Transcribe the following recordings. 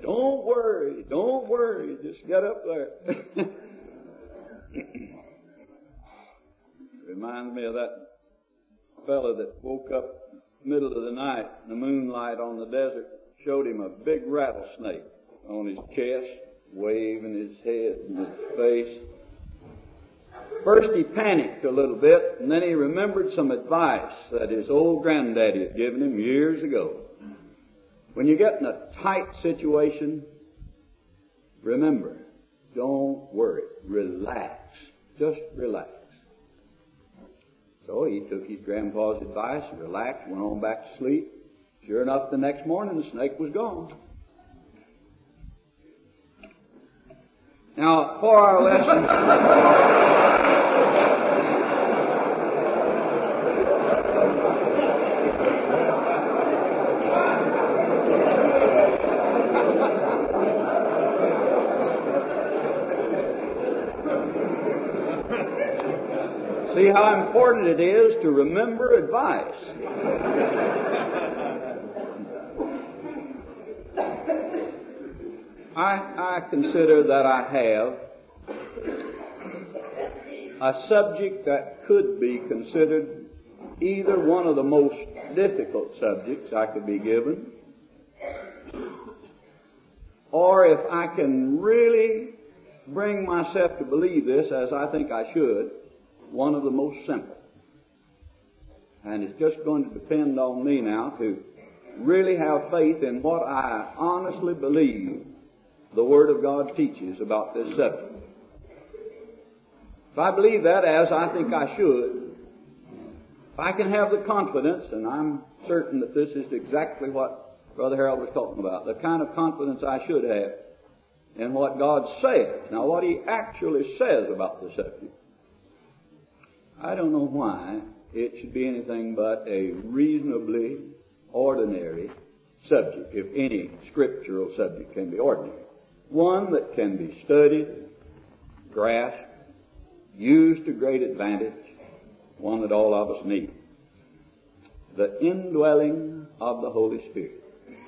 Don't worry, just get up there. Reminds me of that fellow that woke up middle of the night, the moonlight on the desert showed him a big rattlesnake on his chest, waving his head and his face. First he panicked a little bit, and then he remembered some advice that his old granddaddy had given him years ago. When you get in a tight situation, remember, don't worry, relax, just relax. So he took his grandpa's advice, relaxed, went on back to sleep. Sure enough, the next morning the snake was gone. Now, for our lesson... See how important it is to remember advice. I consider that I have a subject that could be considered either one of the most difficult subjects I could be given, or if I can really bring myself to believe this, as I think I should, one of the most simple. And it's just going to depend on me now to really have faith in what I honestly believe the Word of God teaches about this subject. If I believe that, as I think I should, if I can have the confidence, and I'm certain that this is exactly what Brother Harold was talking about, the kind of confidence I should have in what God says. Now, what He actually says about the subject. I don't know why it should be anything but a reasonably ordinary subject, if any scriptural subject can be ordinary. One that can be studied, grasped, used to great advantage, one that all of us need. The indwelling of the Holy Spirit.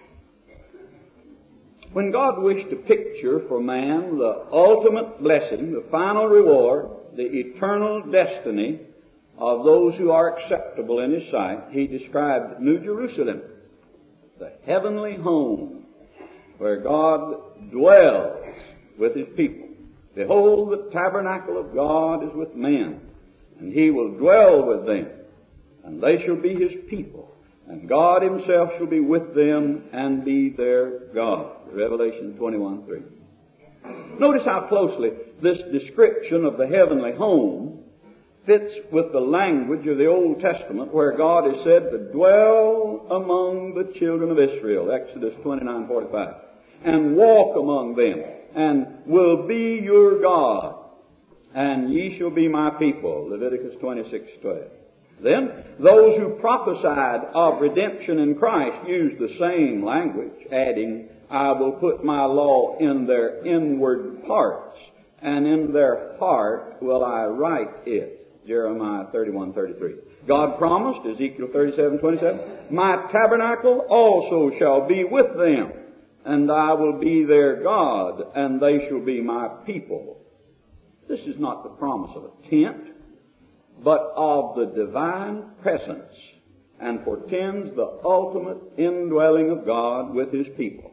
When God wished to picture for man the ultimate blessing, the final reward, the eternal destiny of those who are acceptable in His sight, He described New Jerusalem, the heavenly home where God dwells with His people. Behold, the tabernacle of God is with men, and He will dwell with them, and they shall be His people, and God Himself shall be with them and be their God. Revelation 21:3. Notice how closely this description of the heavenly home fits with the language of the Old Testament, where God is said to dwell among the children of Israel, Exodus 29:45, and walk among them, and will be your God, and ye shall be my people, Leviticus 26:12. Then, those who prophesied of redemption in Christ used the same language, adding, I will put my law in their inward parts, and in their heart will I write it. Jeremiah 31:33. God promised, Ezekiel 37:27, my tabernacle also shall be with them, and I will be their God, and they shall be my people. This is not the promise of a tent, but of the divine presence, and portends the ultimate indwelling of God with His people.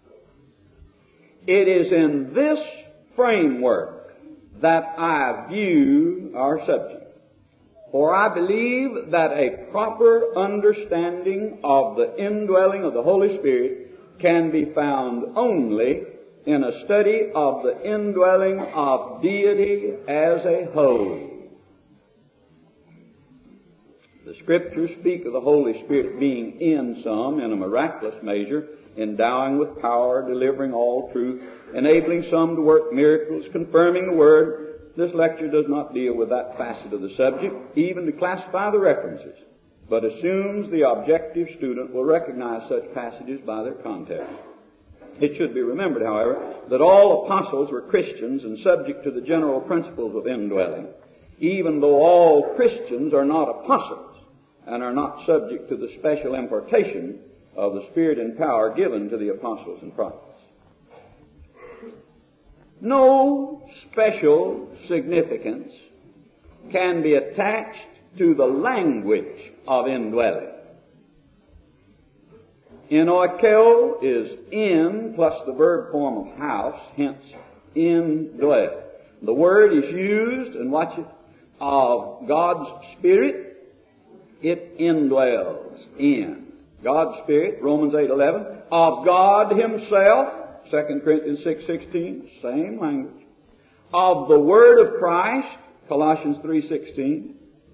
It is in this framework that I view our subject. For I believe that a proper understanding of the indwelling of the Holy Spirit can be found only in a study of the indwelling of deity as a whole. The Scriptures speak of the Holy Spirit being in some, in a miraculous measure, endowing with power, delivering all truth, enabling some to work miracles, confirming the Word. This lecture does not deal with that facet of the subject, even to classify the references, but assumes the objective student will recognize such passages by their context. It should be remembered, however, that all apostles were Christians and subject to the general principles of indwelling, even though all Christians are not apostles and are not subject to the special impartation of the Spirit and power given to the apostles and prophets. No special significance can be attached to the language of indwelling. Enoikeo is in plus the verb form of house, hence indwell. The word is used, and watch it, of God's Spirit. It indwells in. God's Spirit, Romans 8:11. Of God Himself, 2 Corinthians 6:16, same language. Of the Word of Christ, Colossians 3:16.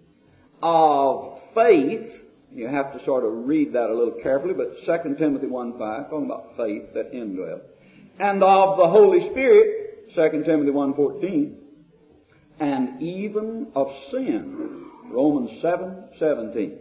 Of faith, you have to sort of read that a little carefully, but 2 Timothy 1:5, talking about faith that indwells. And of the Holy Spirit, 2 Timothy 1:14, and even of sin, Romans 7:17.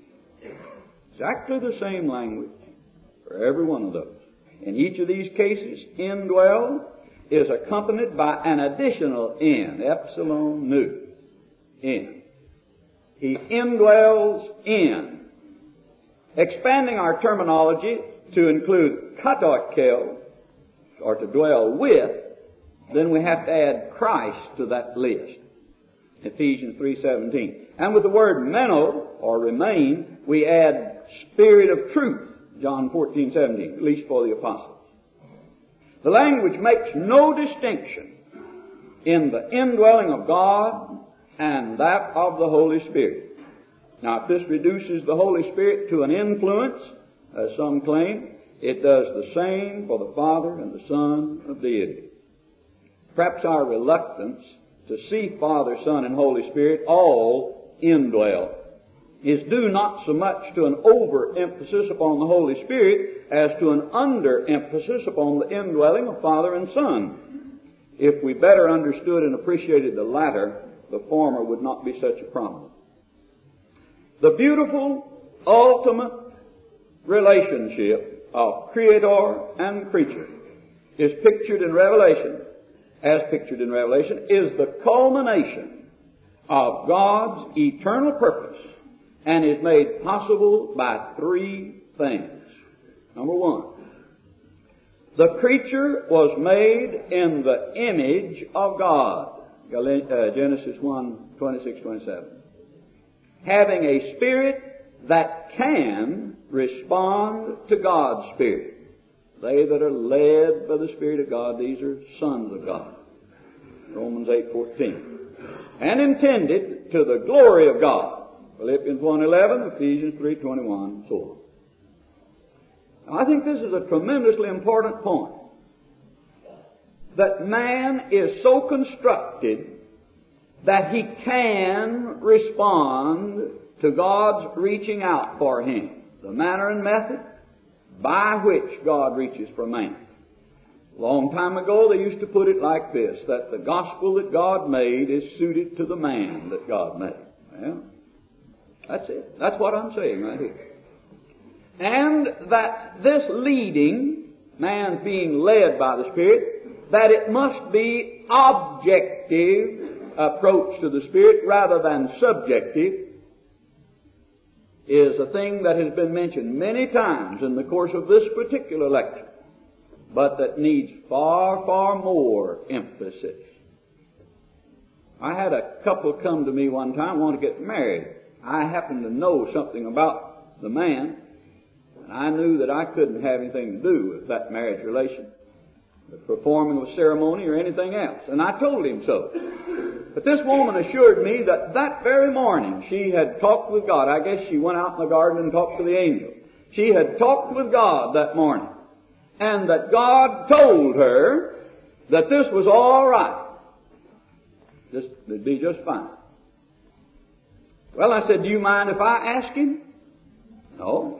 Exactly the same language for every one of those. In each of these cases, indwell is accompanied by an additional in, epsilon nu, in. He indwells in. Expanding our terminology to include katoikel, or to dwell with, then we have to add Christ to that list. Ephesians 3:17. And with the word meno, or remain, we add Spirit of truth, John 14:17, at least for the apostles. The language makes no distinction in the indwelling of God and that of the Holy Spirit. Now, if this reduces the Holy Spirit to an influence, as some claim, it does the same for the Father and the Son of deity. Perhaps our reluctance to see Father, Son, and Holy Spirit all indwell is due not so much to an overemphasis upon the Holy Spirit as to an underemphasis upon the indwelling of Father and Son. If we better understood and appreciated the latter, the former would not be such a problem. The beautiful, ultimate relationship of Creator and creature is pictured in Revelation, is the culmination of God's eternal purpose and is made possible by three things. Number one, the creature was made in the image of God. Genesis 1:26-27. Having a spirit that can respond to God's Spirit. They that are led by the Spirit of God, these are sons of God. Romans 8:14. And intended to the glory of God. Philippians 1:11, Ephesians 3:21, so on. Now, I think this is a tremendously important point. That man is so constructed that he can respond to God's reaching out for him. The manner and method by which God reaches for man. A long time ago they used to put it like this, that the gospel that God made is suited to the man that God made. Well, that's it. That's what I'm saying right here. And that this leading, man being led by the Spirit, that it must be objective approach to the Spirit rather than subjective, is a thing that has been mentioned many times in the course of this particular lecture, but that needs far, far more emphasis. I had a couple come to me one time, want to get married. I happened to know something about the man, and I knew that I couldn't have anything to do with that marriage relation, the performing of a ceremony or anything else. And I told him so. But this woman assured me that that very morning she had talked with God. I guess she went out in the garden and talked to the angel. She had talked with God that morning. And that God told her that this was all right. It'd be just fine. Well, I said, do you mind if I ask him? No.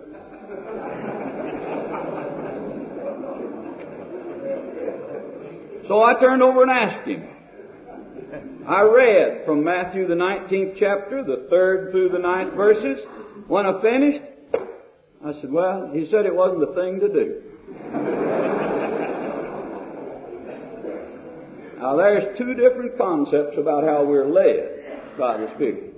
So I turned over and asked him. I read from Matthew the 19th chapter, the 3rd through the 9th verses. When I finished, I said, well, he said it wasn't the thing to do. Now there's two different concepts about how we're led by the Spirit.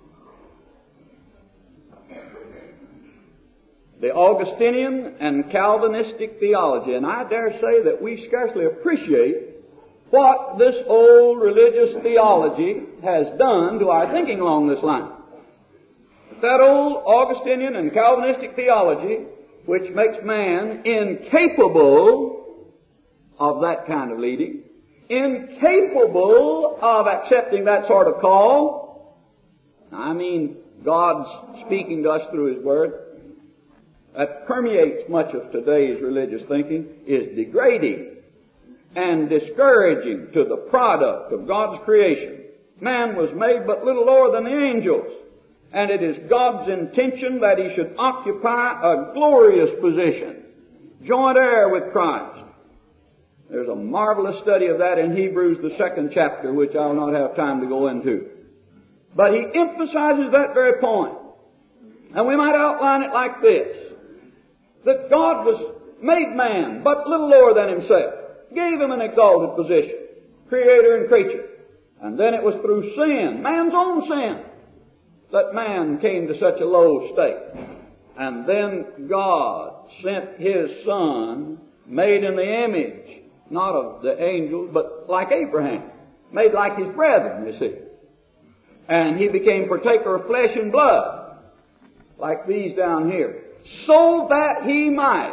The Augustinian and Calvinistic theology, and I dare say that we scarcely appreciate what this old religious theology has done to our thinking along this line. That old Augustinian and Calvinistic theology, which makes man incapable of that kind of leading, incapable of accepting that sort of call. I mean, God's speaking to us through His Word, that permeates much of today's religious thinking, is degrading and discouraging to the product of God's creation. Man was made but little lower than the angels, and it is God's intention that he should occupy a glorious position, joint heir with Christ. There's a marvelous study of that in Hebrews, the 2nd chapter, which I'll not have time to go into. But he emphasizes that very point. And we might outline it like this: that God made man but little lower than himself, gave him an exalted position, creator and creature. And then it was through sin, man's own sin, that man came to such a low state. And then God sent His Son, made in the image, not of the angels, but like Abraham, made like his brethren, you see. And He became partaker of flesh and blood, like these down here, so that He might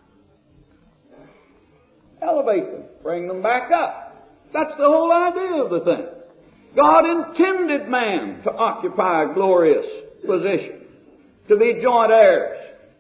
elevate them, bring them back up. That's the whole idea of the thing. God intended man to occupy a glorious position, to be joint heirs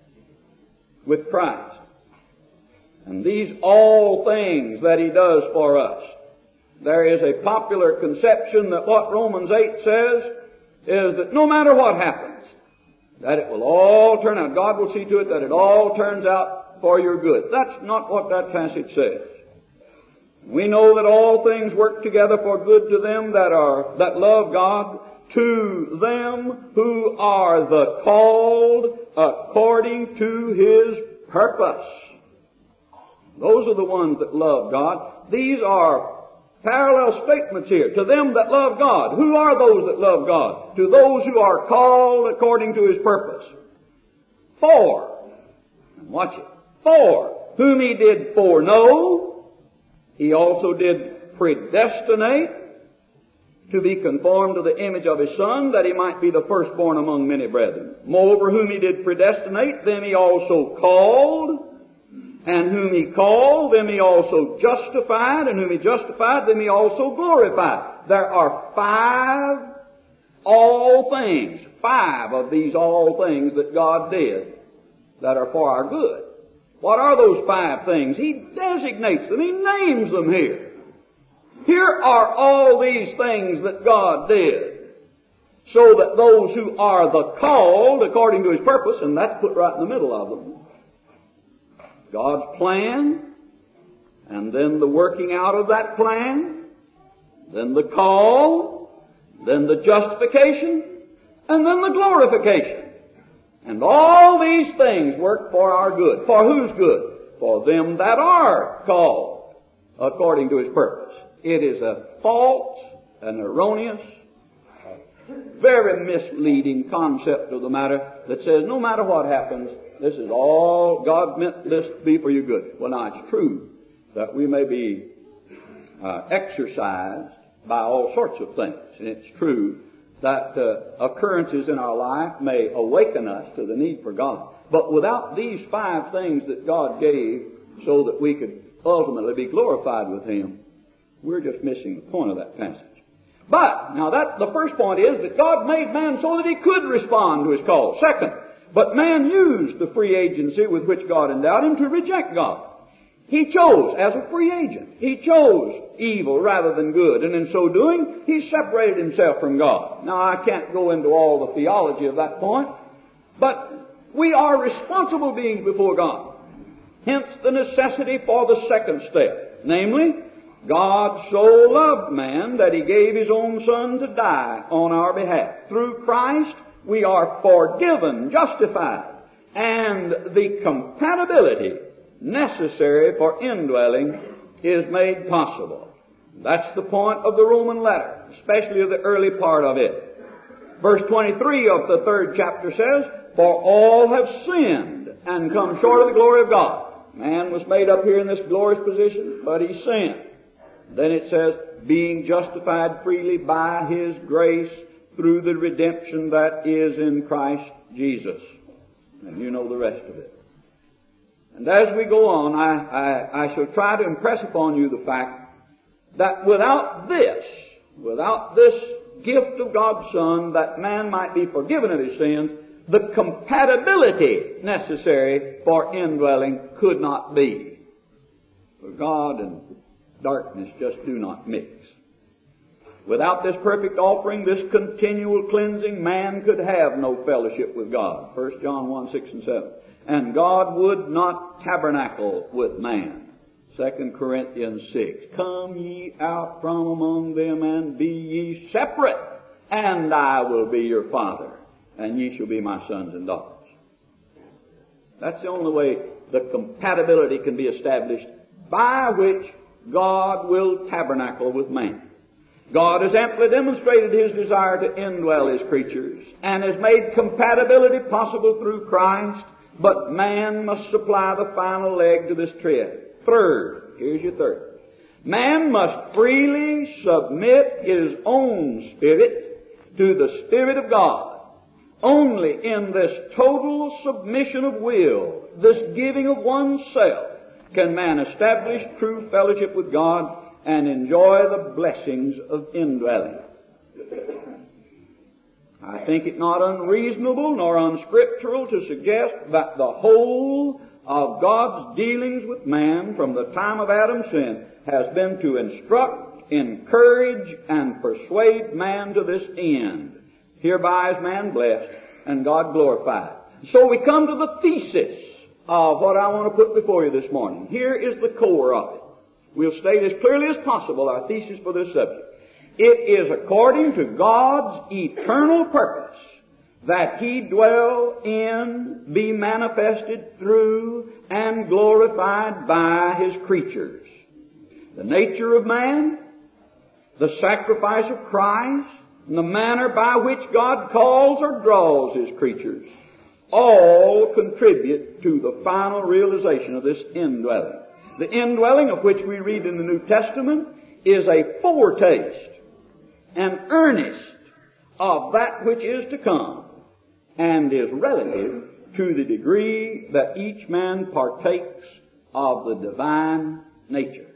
with Christ. And these all things that He does for us, there is a popular conception that what Romans 8 says is that no matter what happens, that it will all turn out. God will see to it that it all turns out for your good. That's not what that passage says. We know that all things work together for good to them that love God, to them who are the called according to His purpose. Those are the ones that love God. These are parallel statements here. To them that love God. Who are those that love God? To those who are called according to His purpose. For, watch it, for whom He did foreknow, He also did predestinate to be conformed to the image of His Son, that He might be the firstborn among many brethren. Moreover, whom He did predestinate, them He also called. And whom He called, them He also justified. And whom He justified, them He also glorified. There are 5 all things, 5 of these all things that God did that are for our good. What are those 5 things? He designates them. He names them here. Here are all these things that God did, so that those who are the called according to His purpose, and that's put right in the middle of them, God's plan, and then the working out of that plan, then the call, then the justification, and then the glorification. And all these things work for our good. For whose good? For them that are called according to His purpose. It is a false, an erroneous, very misleading concept of the matter that says no matter what happens, this is all, God meant this to be for your good. Well, now it's true that we may be exercised by all sorts of things. And it's true that occurrences in our life may awaken us to the need for God. But without these 5 things that God gave so that we could ultimately be glorified with Him, we're just missing the point of that passage. But, now the first point is that God made man so that he could respond to His call. Second, but man used the free agency with which God endowed him to reject God. He chose, as a free agent, he chose evil rather than good, and in so doing, he separated himself from God. Now, I can't go into all the theology of that point, but we are responsible beings before God. Hence the necessity for the second step, namely, God so loved man that He gave His own Son to die on our behalf. Through Christ, we are forgiven, justified, and the compatibility necessary for indwelling is made possible. That's the point of the Roman letter, especially of the early part of it. Verse 23 of the 3rd chapter says, for all have sinned and come short of the glory of God. Man was made up here in this glorious position, but he sinned. Then it says, being justified freely by His grace through the redemption that is in Christ Jesus. And you know the rest of it. And as we go on, I shall try to impress upon you the fact that without this gift of God's Son, that man might be forgiven of his sins, the compatibility necessary for indwelling could not be. For God and darkness just do not mix. Without this perfect offering, this continual cleansing, man could have no fellowship with God. 1 John 1, 6 and 7. And God would not tabernacle with man. 2 Corinthians 6. Come ye out from among them and be ye separate, and I will be your Father, and ye shall be my sons and daughters. That's the only way the compatibility can be established by which God will tabernacle with man. God has amply demonstrated His desire to indwell His creatures and has made compatibility possible through Christ, but man must supply the final leg to this tread. Third, here's your third. Man must freely submit his own spirit to the Spirit of God. Only in this total submission of will, this giving of oneself, can man establish true fellowship with God and enjoy the blessings of indwelling. I think it not unreasonable nor unscriptural to suggest that the whole of God's dealings with man from the time of Adam's sin has been to instruct, encourage, and persuade man to this end. Hereby is man blessed and God glorified. So we come to the thesis of what I want to put before you this morning. Here is the core of it. We'll state as clearly as possible our thesis for this subject. It is according to God's eternal purpose that He dwell in, be manifested through, and glorified by His creatures. The nature of man, the sacrifice of Christ, and the manner by which God calls or draws His creatures, all contribute to the final realization of this indwelling. The indwelling of which we read in the New Testament is a foretaste, an earnest of that which is to come, and is relative to the degree that each man partakes of the divine nature.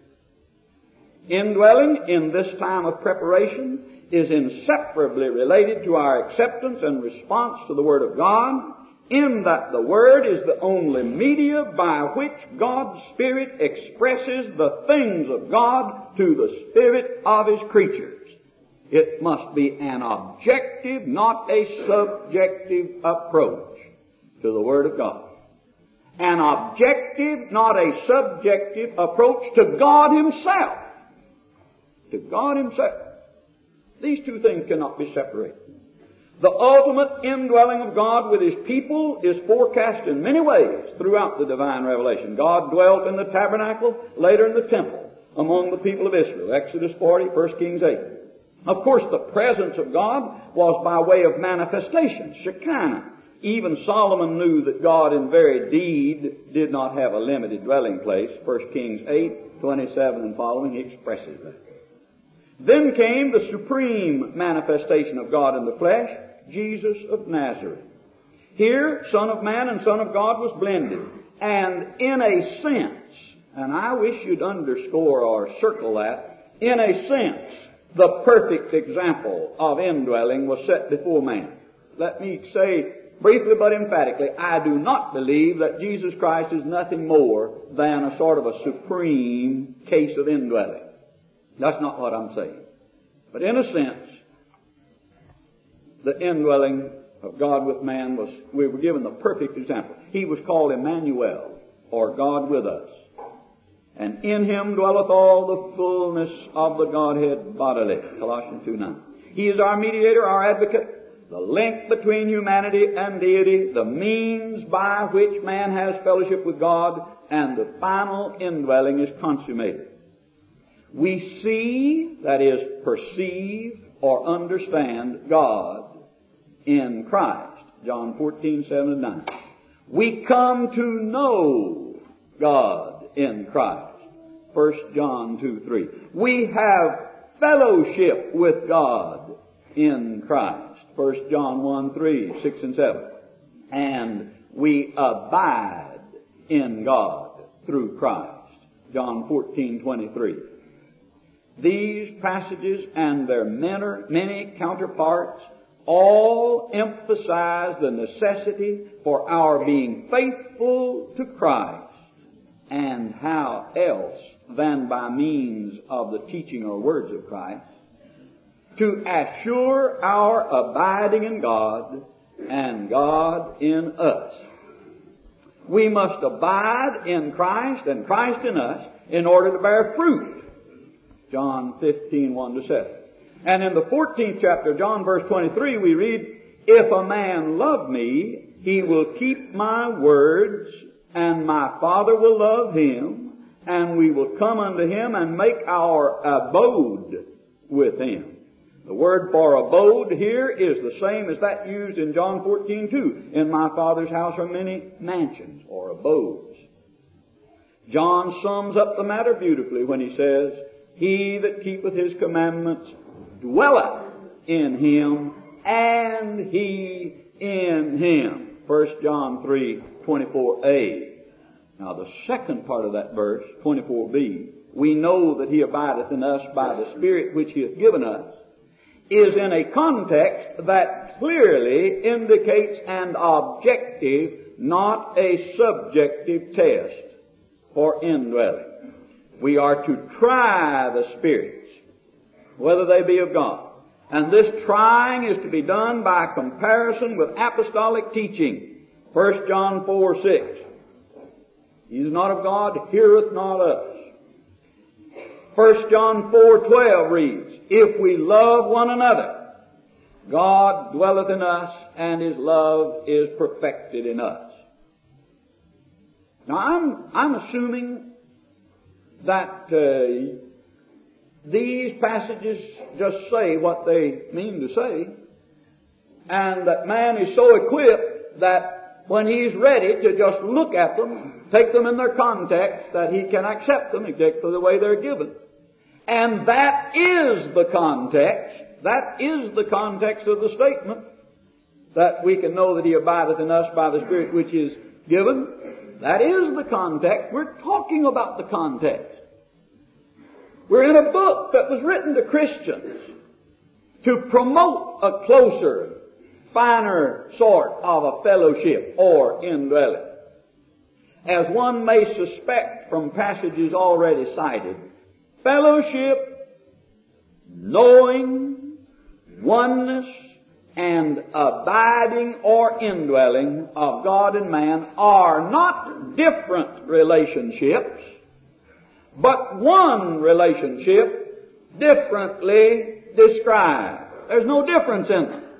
Indwelling in this time of preparation is inseparably related to our acceptance and response to the Word of God, in that the Word is the only media by which God's Spirit expresses the things of God to the spirit of His creatures. It must be an objective, not a subjective approach to the Word of God. An objective, not a subjective approach to God Himself. To God Himself. These two things cannot be separated. The ultimate indwelling of God with His people is forecast in many ways throughout the divine revelation. God dwelt in the tabernacle, later in the temple, among the people of Israel. Exodus 40, 1 Kings 8. Of course, the presence of God was by way of manifestation, Shekinah. Even Solomon knew that God in very deed did not have a limited dwelling place. 1 Kings 8, 27 and following, he expresses that. Then came the supreme manifestation of God in the flesh, Jesus of Nazareth. Here, Son of Man and Son of God was blended. And in a sense, and I wish you'd underscore or circle that, in a sense, the perfect example of indwelling was set before man. Let me say briefly but emphatically, I do not believe that Jesus Christ is nothing more than a sort of a supreme case of indwelling. That's not what I'm saying. But in a sense, the indwelling of God with man was, we were given the perfect example. He was called Emmanuel, or God with us. And in Him dwelleth all the fullness of the Godhead bodily. Colossians 2:9. He is our mediator, our advocate, the link between humanity and deity, the means by which man has fellowship with God, and the final indwelling is consummated. We see, that is, perceive or understand God in Christ. John 14:7 and 9. We come to know God in Christ. 1 John 2:3. We have fellowship with God in Christ. 1 John 1:3, 6 and 7. And we abide in God through Christ. John 14:23. These passages and their many counterparts all emphasize the necessity for our being faithful to Christ, and how else than by means of the teaching or words of Christ, to assure our abiding in God and God in us. We must abide in Christ and Christ in us in order to bear fruit. John 15:1-7. And in the 14th chapter, John verse 23, we read, If a man love me, he will keep my words, and my Father will love him, and we will come unto him and make our abode with him. The word for abode here is the same as that used in John 14:2. In my Father's house are many mansions, or abodes. John sums up the matter beautifully when he says, He that keepeth his commandments dwelleth in him, and he in him. 1 John 3:24a. Now the second part of that verse, 24b, we know that he abideth in us by the Spirit which he hath given us, is in a context that clearly indicates an objective, not a subjective test for indwelling. We are to try the spirits, whether they be of God. And this trying is to be done by comparison with apostolic teaching. 1 John 4:6. He is not of God, heareth not us. 1 John 4:12 reads, If we love one another, God dwelleth in us, and His love is perfected in us. Now I'm assuming that these passages just say what they mean to say, and that man is so equipped that when he's ready to just look at them, take them in their context, that he can accept them exactly the way they're given. And that is the context of the statement, that we can know that He abideth in us by the Spirit which is given. That is the context. We're talking about the context. We're in a book that was written to Christians to promote a closer, finer sort of a fellowship or indwelling. As one may suspect from passages already cited, fellowship, knowing, oneness, and abiding or indwelling of God and man are not different relationships, but one relationship differently described. There's no difference in them.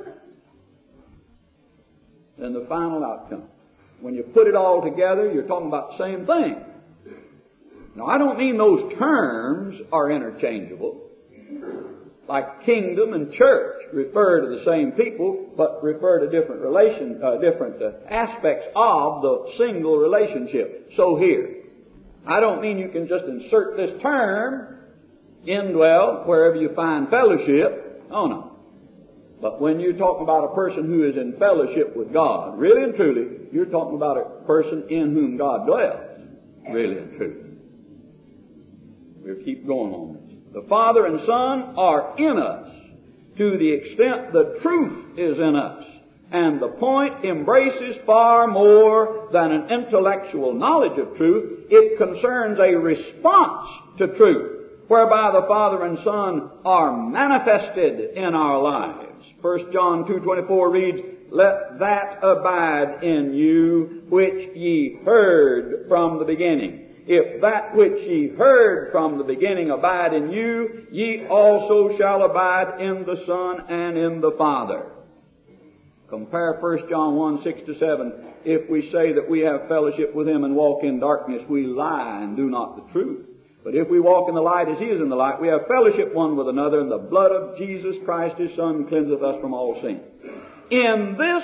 Then the final outcome. When you put it all together, you're talking about the same thing. Now, I don't mean those terms are interchangeable. Like kingdom and church refer to the same people, but refer to different aspects of the single relationship. So here, I don't mean you can just insert this term, indwell, wherever you find fellowship. Oh no. But when you're talking about a person who is in fellowship with God, really and truly, you're talking about a person in whom God dwells. Really and truly. We'll keep going on this. The Father and Son are in us to the extent the truth is in us. And the point embraces far more than an intellectual knowledge of truth. It concerns a response to truth, whereby the Father and Son are manifested in our lives. 1 John 2:24 reads, Let that abide in you which ye heard from the beginning. If that which ye heard from the beginning abide in you, ye also shall abide in the Son and in the Father. Compare 1 John 1:6-7. If we say that we have fellowship with Him and walk in darkness, we lie and do not the truth. But if we walk in the light as He is in the light, we have fellowship one with another, and the blood of Jesus Christ, His Son, cleanseth us from all sin. In this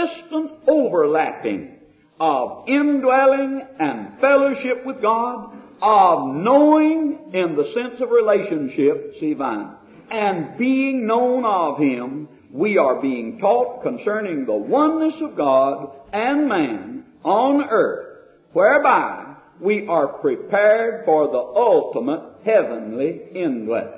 consistent overlapping of indwelling and fellowship with God of knowing in the sense of relationship, see Vine, and being known of Him, we are being taught concerning the oneness of God and man on earth, whereby we are prepared for the ultimate heavenly indwelling.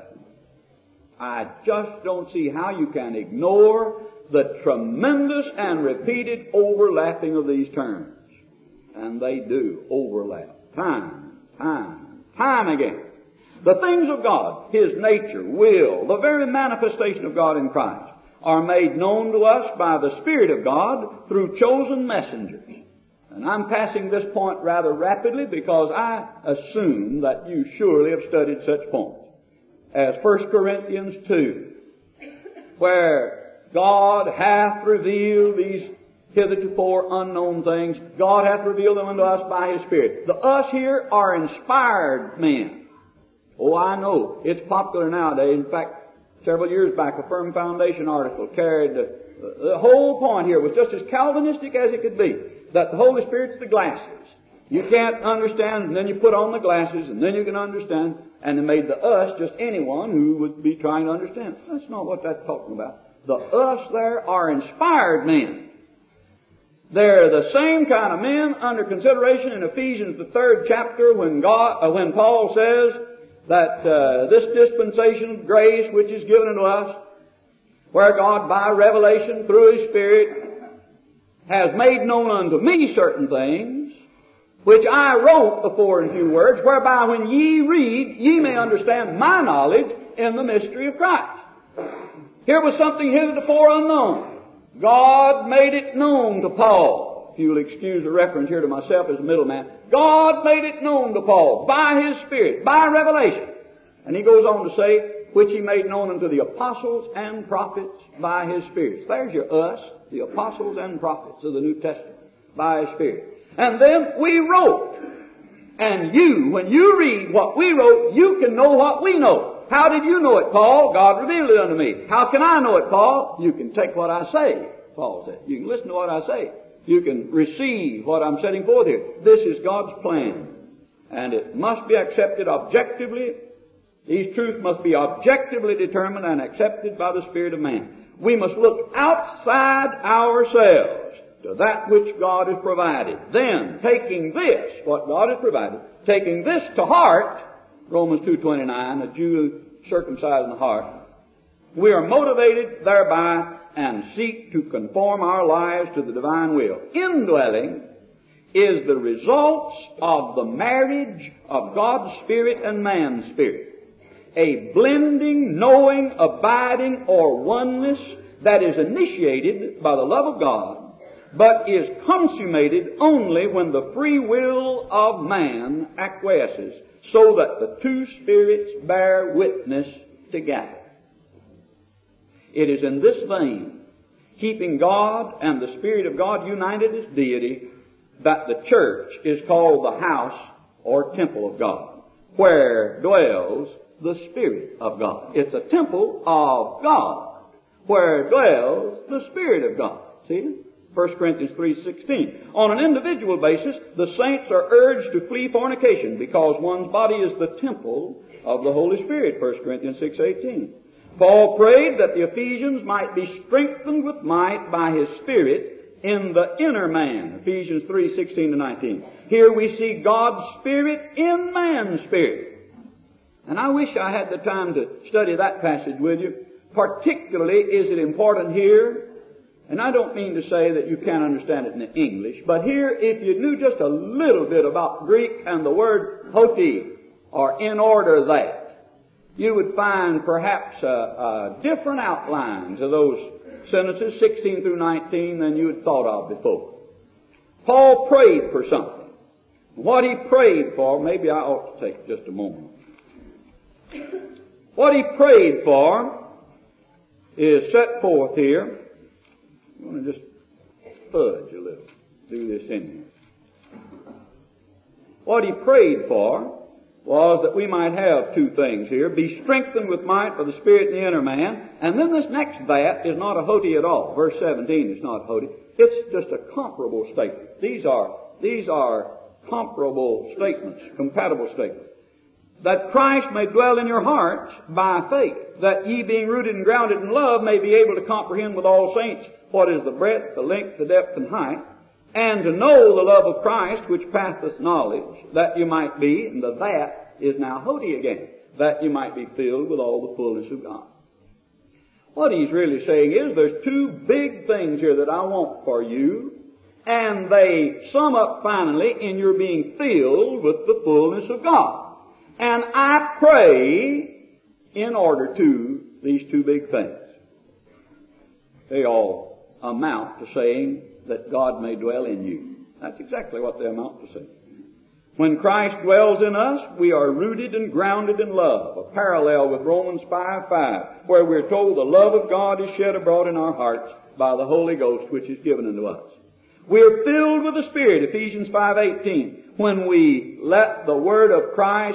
I just don't see how you can ignore the tremendous and repeated overlapping of these terms. And they do overlap time again. The things of God, His nature, will, the very manifestation of God in Christ, are made known to us by the Spirit of God through chosen messengers. And I'm passing this point rather rapidly because I assume that you surely have studied such points as 1 Corinthians 2, where God hath revealed these heretofore unknown things. God hath revealed them unto us by His Spirit. The us here are inspired men. Oh, I know. It's popular nowadays. In fact, several years back, a Firm Foundation article carried the whole point here was just as Calvinistic as it could be, that the Holy Spirit's the glasses. You can't understand, and then you put on the glasses, and then you can understand, and it made the us just anyone who would be trying to understand. That's not what that's talking about. The us there are inspired men. They're the same kind of men under consideration in Ephesians, the 3rd chapter, when Paul says that this dispensation of grace which is given unto us, where God by revelation through His Spirit has made known unto me certain things, which I wrote afore in few words, whereby when ye read, ye may understand my knowledge in the mystery of Christ. Here was something heretofore unknown. God made it known to Paul. If you'll excuse the reference here to myself as a middleman, God made it known to Paul by His Spirit, by revelation. And he goes on to say, which He made known unto the apostles and prophets by His Spirit. There's your us, the apostles and prophets of the New Testament, by His Spirit. And then we wrote. And you, when you read what we wrote, you can know what we know. How did you know it, Paul? God revealed it unto me. How can I know it, Paul? You can take what I say, Paul said. You can listen to what I say. You can receive what I'm setting forth here. This is God's plan. And it must be accepted objectively. These truths must be objectively determined and accepted by the Spirit of man. We must look outside ourselves to that which God has provided. Then, taking this, what God has provided, taking this to heart, Romans 2:29, a Jew circumcised in the heart, we are motivated thereby and seek to conform our lives to the divine will. Indwelling is the results of the marriage of God's Spirit and man's spirit. A blending, knowing, abiding, or oneness that is initiated by the love of God, but is consummated only when the free will of man acquiesces, so that the two spirits bear witness together. It is in this vein, keeping God and the Spirit of God united as deity, that the church is called the house or temple of God, where dwells the Spirit of God. It's a temple of God, where dwells the Spirit of God. See? 1 Corinthians 3:16. On an individual basis, the saints are urged to flee fornication because one's body is the temple of the Holy Spirit. 1 Corinthians 6:18. Paul prayed that the Ephesians might be strengthened with might by His Spirit in the inner man. Ephesians 3:16-19. Here we see God's Spirit in man's spirit. And I wish I had the time to study that passage with you. Particularly is it important here, and I don't mean to say that you can't understand it in English, but here, if you knew just a little bit about Greek and the word hoti, or in order that, you would find perhaps different outlines of those sentences, 16 through 19, than you had thought of before. Paul prayed for something. What he prayed for, maybe I ought to take just a moment. What he prayed for is set forth here. I'm going to just fudge a little, do this in here. What he prayed for was that we might have two things here. Be strengthened with might by the Spirit in the inner man. And then this next that is not a hoti at all. Verse 17 is not hoti. It's just a comparable statement. These are comparable statements, compatible statements. That Christ may dwell in your hearts by faith, that ye being rooted and grounded in love may be able to comprehend with all saints what is the breadth, the length, the depth, and height, and to know the love of Christ which passeth knowledge, that you might be, and the that is now Hody again, that you might be filled with all the fullness of God. What he's really saying is there's two big things here that I want for you, and they sum up finally in your being filled with the fullness of God. And I pray in order to these two big things. They all amount to saying that God may dwell in you. That's exactly what they amount to saying. When Christ dwells in us, we are rooted and grounded in love. A parallel with Romans 5:5, where we're told the love of God is shed abroad in our hearts by the Holy Ghost which is given unto us. We're filled with the Spirit, Ephesians 5:18, when we let the Word of Christ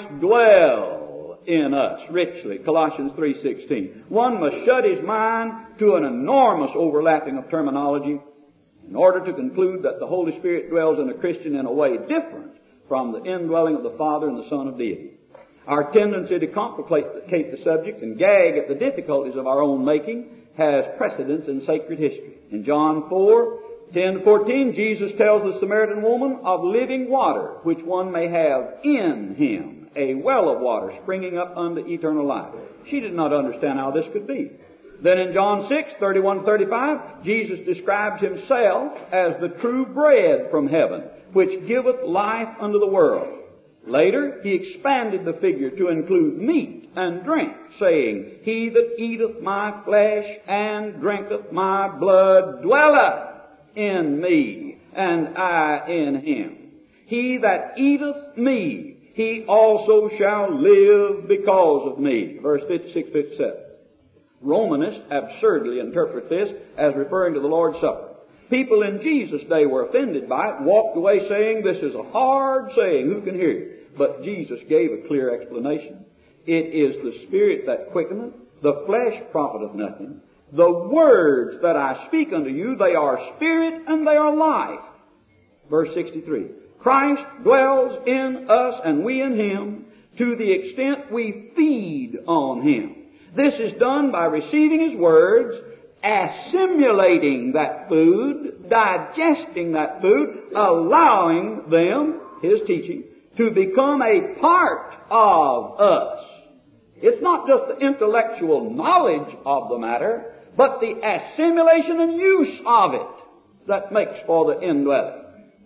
dwell in us richly, Colossians 3:16. One must shut his mind to an enormous overlapping of terminology in order to conclude that the Holy Spirit dwells in a Christian in a way different from the indwelling of the Father and the Son of deity. Our tendency to complicate the subject and gag at the difficulties of our own making has precedence in sacred history. In John 4:10-14, Jesus tells the Samaritan woman of living water, which one may have in him, a well of water springing up unto eternal life. She did not understand how this could be. Then in John 6:31-35, Jesus describes himself as the true bread from heaven, which giveth life unto the world. Later, he expanded the figure to include meat and drink, saying, He that eateth my flesh and drinketh my blood dwelleth in me, and I in him. He that eateth me, he also shall live because of me. Verse 56-57. Romanists absurdly interpret this as referring to the Lord's Supper. People in Jesus' day were offended by it and walked away saying, this is a hard saying, who can hear it? But Jesus gave a clear explanation. It is the Spirit that quickeneth, the flesh profiteth nothing. The words that I speak unto you, they are spirit and they are life. Verse 63. Christ dwells in us and we in Him to the extent we feed on Him. This is done by receiving His words, assimilating that food, digesting that food, allowing them, His teaching, to become a part of us. It's not just the intellectual knowledge of the matter, but the assimilation and use of it that makes for the indwelling.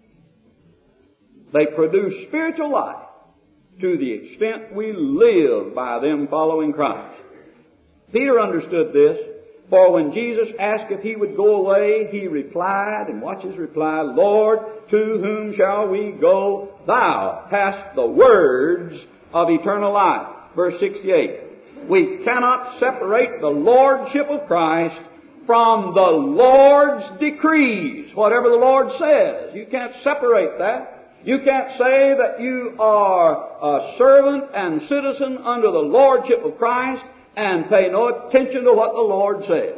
They produce spiritual life to the extent we live by them following Christ. Peter understood this, for when Jesus asked if he would go away, he replied, and watch his reply, Lord, to whom shall we go? Thou hast the words of eternal life. Verse 68. We cannot separate the lordship of Christ from the Lord's decrees. Whatever the Lord says, you can't separate that. You can't say that you are a servant and citizen under the lordship of Christ and pay no attention to what the Lord says.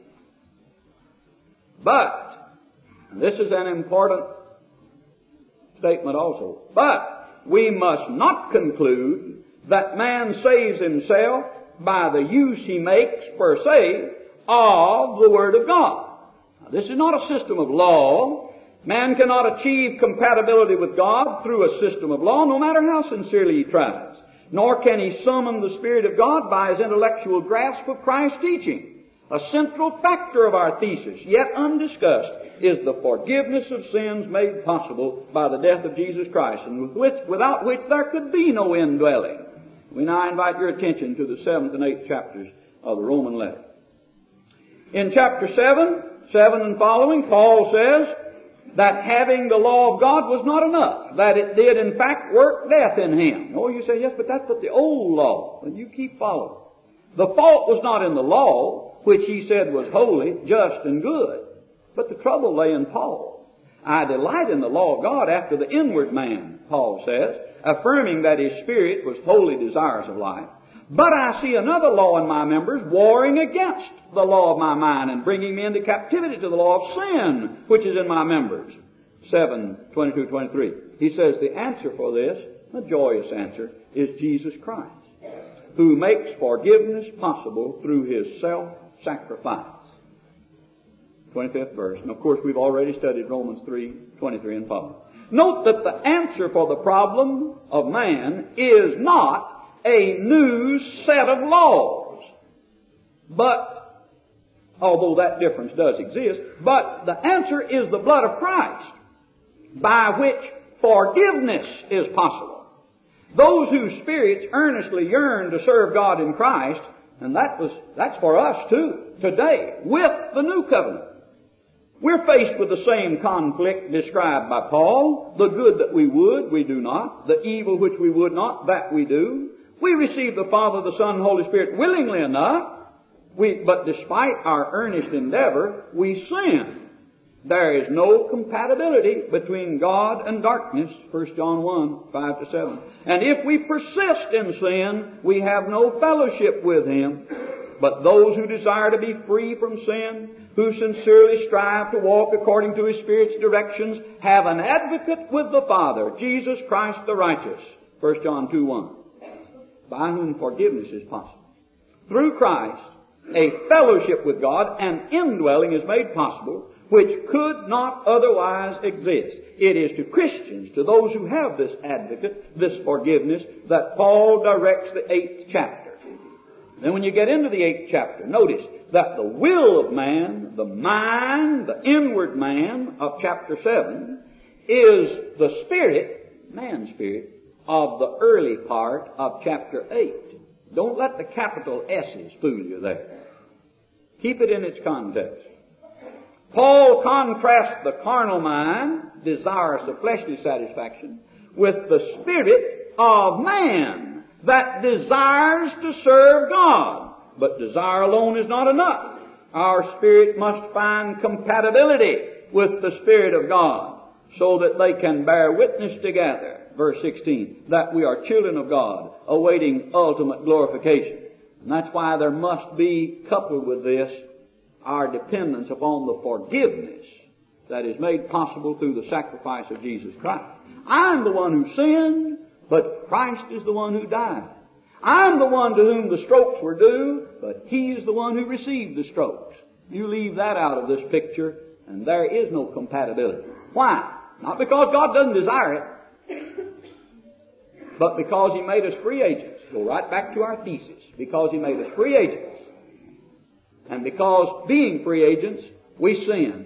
But, and this is an important statement also, but we must not conclude that man saves himself by the use he makes, per se, of the Word of God. Now, this is not a system of law. Man cannot achieve compatibility with God through a system of law, no matter how sincerely he tries. Nor can he summon the Spirit of God by his intellectual grasp of Christ's teaching. A central factor of our thesis, yet undiscussed, is the forgiveness of sins made possible by the death of Jesus Christ, and without which there could be no indwelling. We now invite your attention to the 7th and 8th chapters of the Roman letter. In chapter 7 and following, Paul says that having the law of God was not enough, that it did in fact work death in him. Oh, you say, yes, but that's what the old law, and you keep following. The fault was not in the law, which he said was holy, just, and good, but the trouble lay in Paul. I delight in the law of God after the inward man, Paul says, affirming that his spirit was wholly desirous of life. But I see another law in my members warring against the law of my mind and bringing me into captivity to the law of sin, which is in my members. 7:22-23. He says the answer for this, a joyous answer, is Jesus Christ, who makes forgiveness possible through His self-sacrifice. 25th verse. And of course we've already studied Romans 3:23 and following. Note that the answer for the problem of man is not a new set of laws. But, although that difference does exist, but the answer is the blood of Christ, by which forgiveness is possible. Those whose spirits earnestly yearn to serve God in Christ, and that's for us too, today, with the new covenant. We're faced with the same conflict described by Paul. The good that we would, we do not. The evil which we would not, that we do. We receive the Father, the Son, and Holy Spirit willingly enough. But despite our earnest endeavor, we sin. There is no compatibility between God and darkness, 1 John 1:5-7. And if we persist in sin, we have no fellowship with Him. But those who desire to be free from sin, who sincerely strive to walk according to His Spirit's directions, have an advocate with the Father, Jesus Christ the righteous, 1 John 2:1, by whom forgiveness is possible. Through Christ, a fellowship with God and indwelling is made possible, which could not otherwise exist. It is to Christians, to those who have this advocate, this forgiveness, that Paul directs the 8th chapter. Then when you get into the 8th chapter, notice that the will of man, the mind, the inward man of chapter 7, is the spirit, man's spirit, of the early part of chapter 8. Don't let the capital S's fool you there. Keep it in its context. Paul contrasts the carnal mind, desirous of fleshly satisfaction, with the spirit of man that desires to serve God. But desire alone is not enough. Our spirit must find compatibility with the Spirit of God so that they can bear witness together. Verse 16, that we are children of God, awaiting ultimate glorification. And that's why there must be, coupled with this, our dependence upon the forgiveness that is made possible through the sacrifice of Jesus Christ. I'm the one who sinned, but Christ is the one who died. I'm the one to whom the strokes were due, but He is the one who received the strokes. You leave that out of this picture, and there is no compatibility. Why? Not because God doesn't desire it, but because He made us free agents. Go right back to our thesis. Because He made us free agents. And because, being free agents, we sin.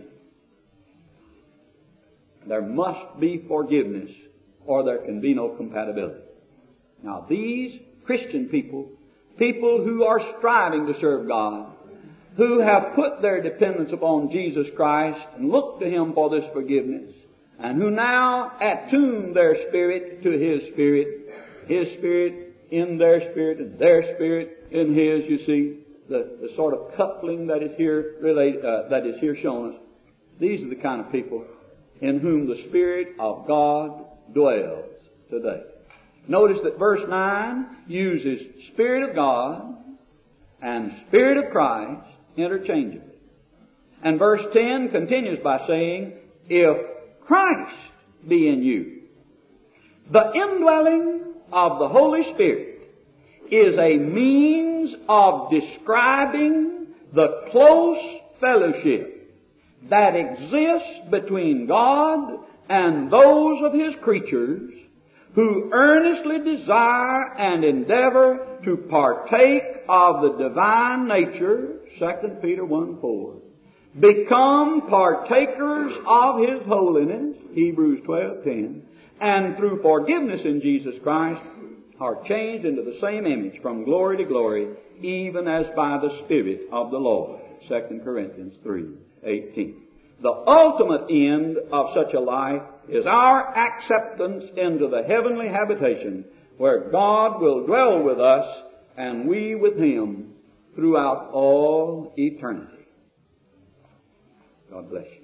There must be forgiveness, or there can be no compatibility. Now, these Christian people who are striving to serve God, who have put their dependence upon Jesus Christ and look to Him for this forgiveness, and who now attune their spirit to His Spirit in their spirit, and their spirit in His, you see, the sort of coupling that is here shown us. These are the kind of people in whom the Spirit of God dwells today. Notice that verse 9 uses Spirit of God and Spirit of Christ interchangeably. And verse 10 continues by saying, if Christ be in you. The indwelling of the Holy Spirit is a means of describing the close fellowship that exists between God and those of His creatures who earnestly desire and endeavor to partake of the divine nature, 2 Peter 1:4. Become partakers of His holiness, Hebrews 12:10, and through forgiveness in Jesus Christ are changed into the same image from glory to glory, even as by the Spirit of the Lord, 2 Corinthians 3:18. The ultimate end of such a life is our acceptance into the heavenly habitation where God will dwell with us and we with Him throughout all eternity. God bless you.